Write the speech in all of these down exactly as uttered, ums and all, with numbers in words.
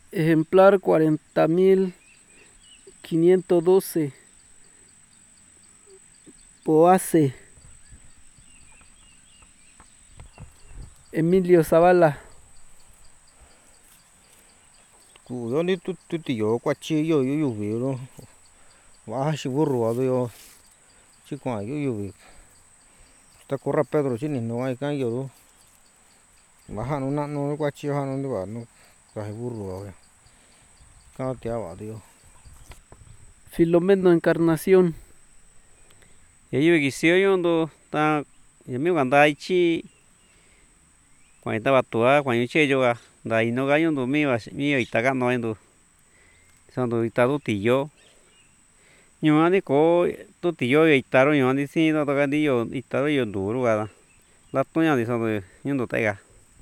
ejemplar cuarenta mil quinientos doce, Poase, Emilio Zavala. Cuyo ni tu tu tío cuachi yo yo yo veo baja si burro veo si cuan yo yo veo está corra Pedro si ni no hay can yo baja no na no cuachi baja no va no caje burro veo cada tia va tío Filomeno Encarnación. Yayu kisio yondo ta yami ganda ichi cuando estaba toda cuando che yoga da ino ga yondo mi va mi itaga no endo sondo itado tillo ñuani ko to tillo itaro ñuani si no to gandillo itaro yo duro ga la toña di sondo yondo taiga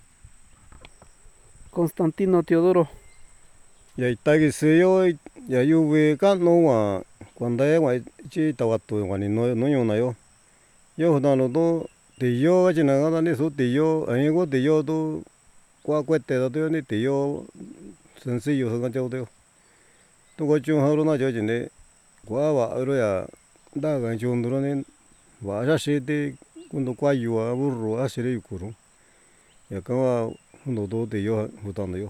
Constantino Teodoro. Ya itagi seyo ya yuve ka no wa cuando ya wa chi tawa tu wa ni no no yo na yo yo da no do tillo chi na ga ni su tillo ai go tillo do qua cuete da do ni tillo sencillo so ga yo do to go chu ha ro na yo ne qua wa ro ya da ga chu ndo ni wa ya shi de cuando qua yu wa burro a shi ri ku ro ya ka wa no do tillo hu ta no yo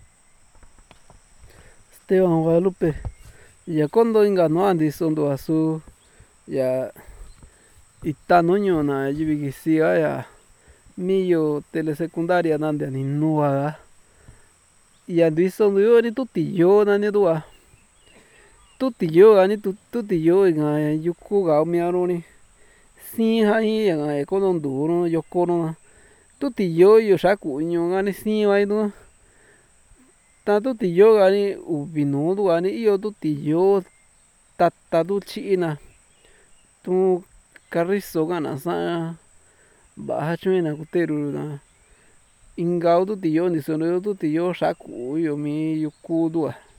Esteban Guadalupe. Ya cuando ingano andi sondo asu ya itanoño na yibigisia ya millo telesecundaria nande ni nuaga ya ndiso yo ni tutillo na ni dua tutillo ani tutillo nga yuku ga mi aroni si ha i nga ko no nduro yo kono tutillo yo shaku ño ngani si va no ta tutillo ga ni uvi no du ga ni iyo tutillo tata du china tu carrizo gana sa baja chuina kutero na inga tutillo ni sono tutillo shaku yo mi yuku dua.